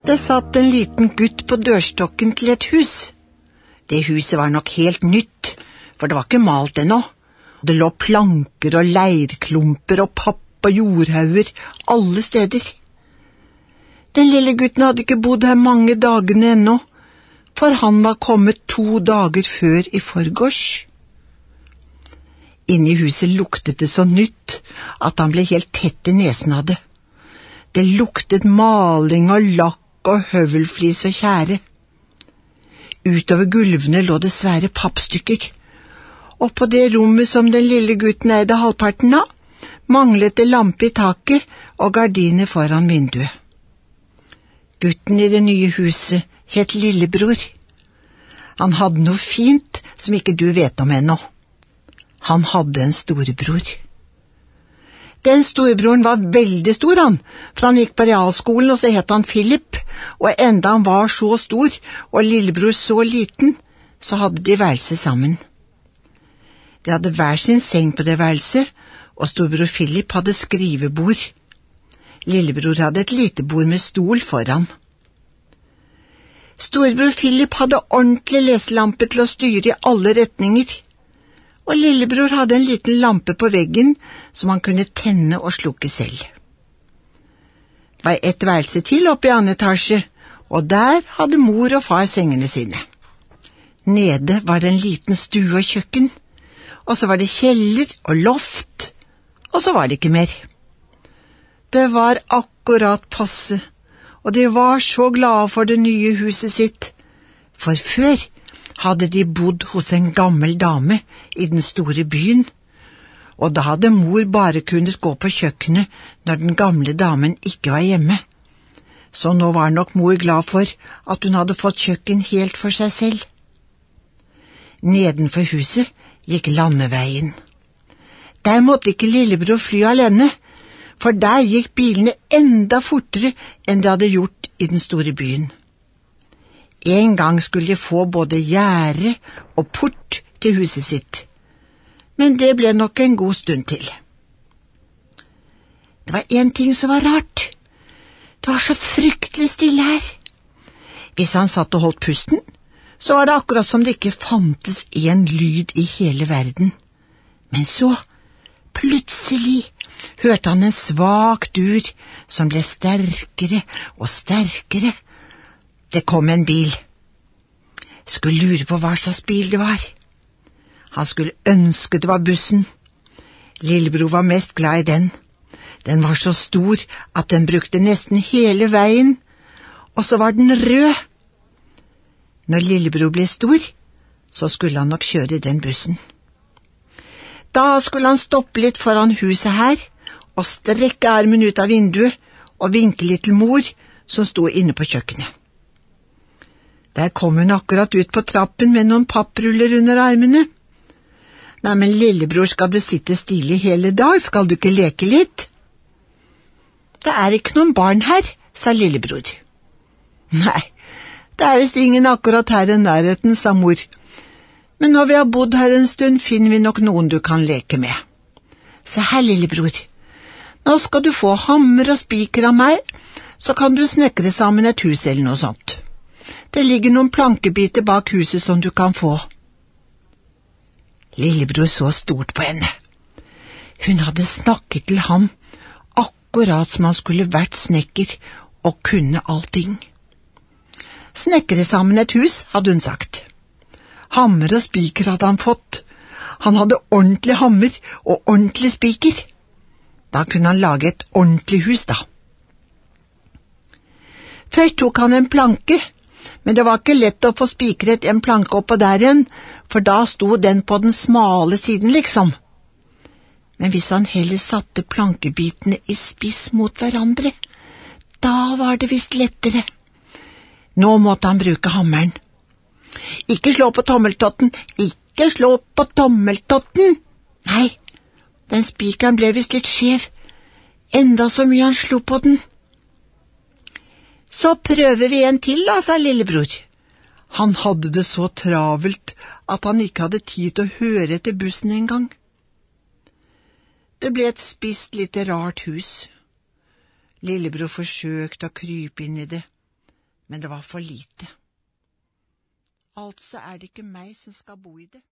Det satt en liten gutt på dørstokken til et hus. Det huset var nok helt nytt, for det var ikke malt ennå. Det lå planker og leirklumper og papp og jordhauger alle steder. Den lille gutten hadde ikke bodd her mange dagene ennå, for han var kommet 2 dager før i forgårs. Inne i huset luktet det så nytt at han ble helt tett i nesen av det. Det luktet maling og lakk og høvelflis og tjære. Utover gulvene lå det svære pappstykker, og på det rommet som den lille gutten eide halvparten av, manglet det lampe i taket og gardiner foran vinduet. Gutten i det nye huset het Lillebror. Han hadde noe fint som ikke du vet om ennå. Han hadde en storebror. Den storebroren var veldig stor, for han gikk på realskolen, og så het han Philip, og enda han var så stor, og lillebror så liten, så hadde de værelse sammen. De hadde hver sin seng på det værelset, og storebror Philip hadde skrivebord. Lillebror hadde et lite bord med stol foran. Storebror Philip hadde ordentlig leselampe til å styre i alle retninger, og lillebror hadde en liten lampe på veggen som han kunne tenne og slukke selv. Det var et værelse til oppe i annen etasje, og der hadde mor og far sengene sine. Nede var det en liten stue og kjøkken, og så var det kjeller og loft, og så var det ikke mer. Det var akkurat passe, og de var så glade for det nye huset sitt, for før hadde de bodd hos en gammel dame i den store byen, og da hadde mor bare kunnet gå på kjøkkenet når den gamle damen ikke var hjemme. Så nå var nok mor glad for at hun hadde fått kjøkken helt for seg selv. Nedenfor huset gikk landeveien. Der måtte ikke lillebror fly alene, for der gikk bilene enda fortere enn de hadde gjort i den store byen. En gang skulle de få både gjerde og port til huset sitt, men det ble nok en god stund til. Det var en ting som var rart. Det var så fryktelig stille her. Hvis han satt og holdt pusten, så var det akkurat som det ikke fantes en lyd i hele verden. Men så, plutselig, hørte han en svak dur som ble sterkere og sterkere. Det kom en bil. Skulle lure på hva slags bil det var. Han skulle ønske det var bussen. Lillebror var mest glad i den. Den var så stor at den brukte nesten hele veien, og så var den rød. Når lillebror ble stor, så skulle han nok kjøre den bussen. Da skulle han stoppe litt foran huset her, og strekke armen ut av vinduet, og vinke litt til mor, som sto inne på kjøkkenet. Der kom hun akkurat ut på trappen med noen pappruller under armene. Nei, men lillebror, skal du sitte stille hele dag? Skal du ikke leke litt? Det er ikke noen barn her, sa lillebror. Nei, det er visst ingen akkurat her i nærheten, sa mor. Men når vi har bodd her en stund, finner vi nok noen du kan leke med. Se her, lillebror. Nå skal du få hammer og spiker av meg, så kan du snekre sammen et hus eller noe sånt. Det ligger noen plankebiter bak huset som du kan få. Lillebror så stort på henne. Hun hadde snakket til ham, akkurat som han skulle vært snekker og kunne allting. Snekre sammen et hus, hadde hun sagt. Hammer og spiker hadde han fått. Han hadde ordentlig hammer og ordentlig spiker. Da kunne han lage et ordentlig hus, da. Først tok han en planke, men det var ikke lett å få spikret en planke oppå der igjen, for da sto den på den smale siden, liksom. Men hvis han heller satte plankebitene i spiss mot hverandre, da var det visst lettere. Nå måtte han bruke hammeren. Ikke slå på tommeltotten, ikke slå på tommeltotten! Nei, den spikeren ble visst litt skjev, enda så mye han slo på den. Så prøver vi en til, da, sa lillebror. Han hadde det så travelt at han ikke hadde tid til å høre etter bussen en gang. Det ble et spisst, litt rart hus. Lillebror forsøkte å krype inn i det, men det var for lite. Altså er det ikke meg som skal bo i det.